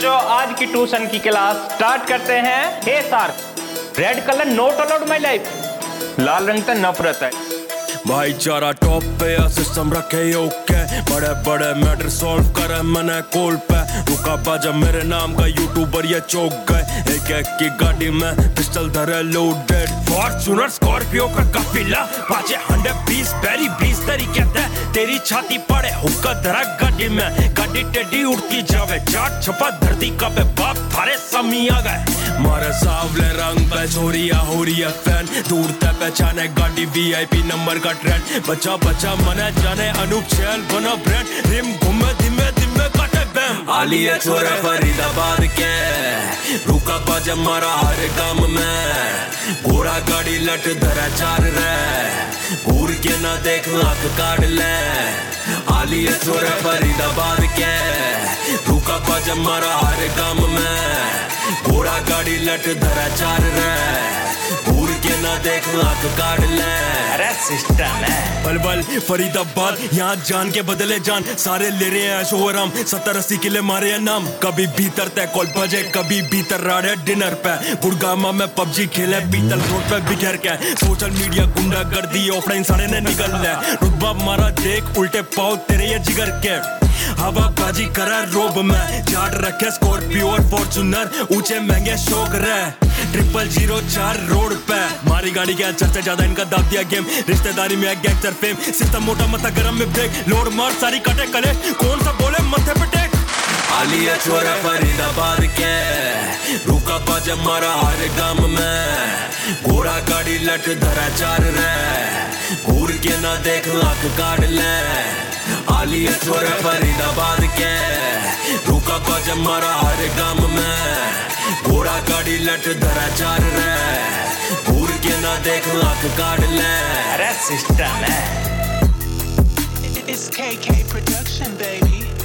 बच्चों, आज की ट्यूशन की क्लास स्टार्ट करते हैं। Hey sir, red colour not allowed my life, लाल रंग तो नफरत है। भाईचारा टॉप पे या सिस्टम रखे ओके, बड़े बड़े मैटर सॉल्व करे मैंने कॉल पे। रुका बाजा मेरे नाम का यूट्यूबर ये चौक गए, एक एक की गाड़ी में पिस्टल धरे लोडेड। फॉर्च्यूनर स्कॉर्पियो का काफिला, बाजे 120 बैरी 20 तरीके थे। तेरी छाती पड़े हुक्का धरा गाड़ी में, गाड़ी टेढ़ी उड़ती जावे, चाट छपा धरती का पे बाप थारे समी आ गए। मारे सावले रंग पे छोरिया हो रही है फैन, दूर तक पहचाने गाड़ी VIP नंबर का ट्रेंड। बच्चा बच्चा मने जाने अनूप चैल बना ब्रांड, रिम घूमे धीमे धीमे काटे बैम। आलिया छोरे फरीदाबाद के, रुका बाजा मारा हर काम में। घोड़ा गाड़ी लट धरा चार रे, घूर के ना देख आंख काट ले। आलिया छोरे फरीदाबाद के, रुका बाजा मारा हर काम में। घोड़ा गाड़ी लट धरा चार रे, घूर के ना देख आंख काट ले। अरे सिस्टम है बल बल फरीदाबाद, यहाँ जान के बदले जान, सारे ले रहे हैं शोहराम। 70-80 किले मारे हैं नाम, कभी भीतर तय कॉल बजे, कभी भीतर राड़े डिनर पे। गुड़गामा में PUBG खेले बीतल रोड पे बिखर के। सोशल मीडिया गुंडा कर दी ऑफलाइन सारे ने निकल ले। रुतबा मारा देख उल्टे पाव तेरे ये जिगर के, हवा बाजी करा रोब में। चाट रखे स्कॉर्पियो और फॉर्च्यूनर, ऊंचे महंगे शौक रहे। 0004 रोड पे मारी गाड़ी के चर्चा ज्यादा, इनका दाब दिया गेम। रिश्तेदारी में गैंगस्टर फेम, सिस्टम मोटा मता गरम में ब्रेक। लोड मार सारी कटे कले, कौन सा बोले मथे पे टेक। आलिया छोरा फरीदाबाद के, रुका बाजा मारा हर गाम में। घोड़ा गाड़ी लट धरा चार रे, घूर के ना देख आंख काट ले। आलिया छोरा फरीदाबाद के, रुका बाजा मारा हर गाम में। घोड़ा गाड़ी लट धरा चार रे, घूर के ना देख आंख काट ले। अरे सिस्टम है। It's KK production, baby.